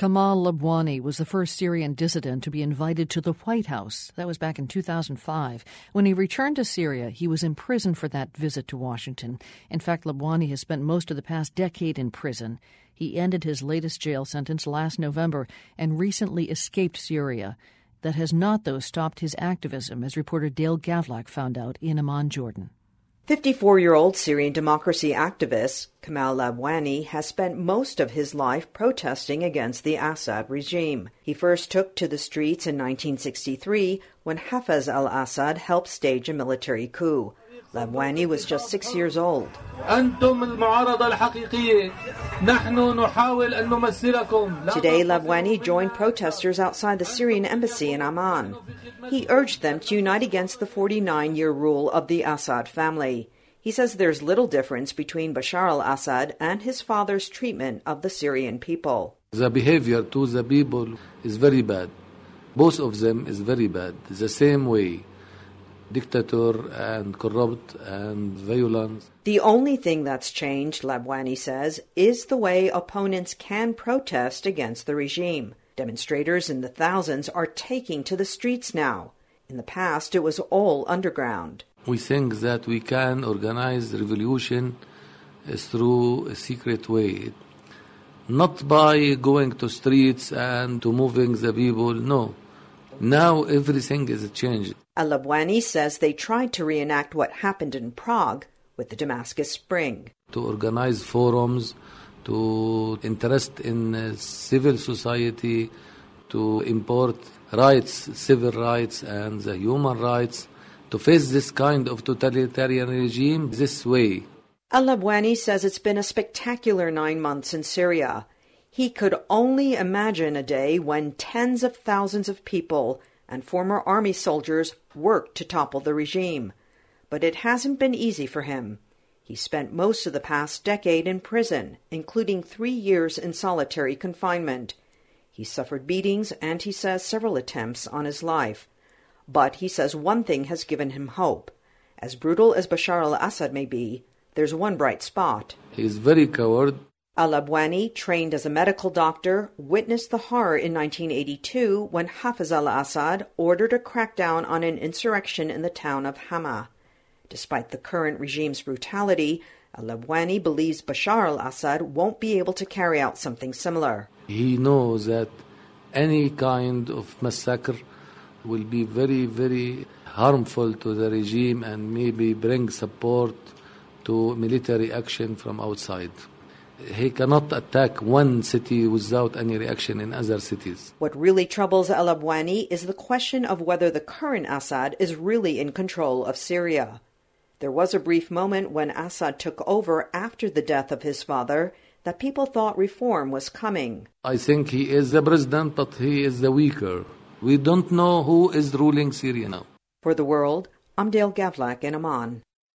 Kamal Labwani was the first Syrian dissident to be invited to the White House. That was back in 2005. When he returned to Syria, he was imprisoned for that visit to Washington. In fact, Labwani has spent most of the past decade in prison. He ended his latest jail sentence last November and recently escaped Syria. That has not, though, stopped his activism, as reporter Dale Gavlak found out in Amman, Jordan. 54-year-old Syrian democracy activist Kamal Labwani has spent most of his life protesting against the Assad regime. He first took to the streets in 1963 when Hafez al-Assad helped stage a military coup. Labwani was just 6 years old. Today, Labwani joined protesters outside the Syrian embassy in Amman. He urged them to unite against the 49-year rule of the Assad family. He says there's little difference between Bashar al-Assad and his father's treatment of the Syrian people. The behavior to the people is very bad. Both of them is very bad. The same way. Dictator and corrupt and violent. The only thing that's changed, Labwani says, is the way opponents can protest against the regime. Demonstrators in the thousands are taking to the streets now. In the past, it was all underground. We think that we can organize the revolution through a secret way. Not by going to streets and to moving the people, no. Now everything is changed. Al-Labwani says they tried to reenact what happened in Prague with the Damascus Spring. To organize forums, to interest in civil society, to import rights, civil rights and the human rights, to face this kind of totalitarian regime this way. Al-Labwani says it's been a spectacular 9 months in Syria. He could only imagine a day when tens of thousands of people and former army soldiers worked to topple the regime. But it hasn't been easy for him. He spent most of the past decade in prison, including 3 years in solitary confinement. He suffered beatings and, he says, several attempts on his life. But he says one thing has given him hope. As brutal as Bashar al-Assad may be, there's one bright spot. He is very coward. Al-Labwani, trained as a medical doctor, witnessed the horror in 1982 when Hafez al-Assad ordered a crackdown on an insurrection in the town of Hama. Despite the current regime's brutality, Al-Labwani believes Bashar al-Assad won't be able to carry out something similar. He knows that any kind of massacre will be very, very harmful to the regime and maybe bring support to military action from outside. He cannot attack one city without any reaction in other cities. What really troubles Al-Labwani is the question of whether the current Assad is really in control of Syria. There was a brief moment when Assad took over after the death of his father that people thought reform was coming. I think he is the president, but he is the weaker. We don't know who is ruling Syria now. For The World, I'm Dale Gavlak in Amman.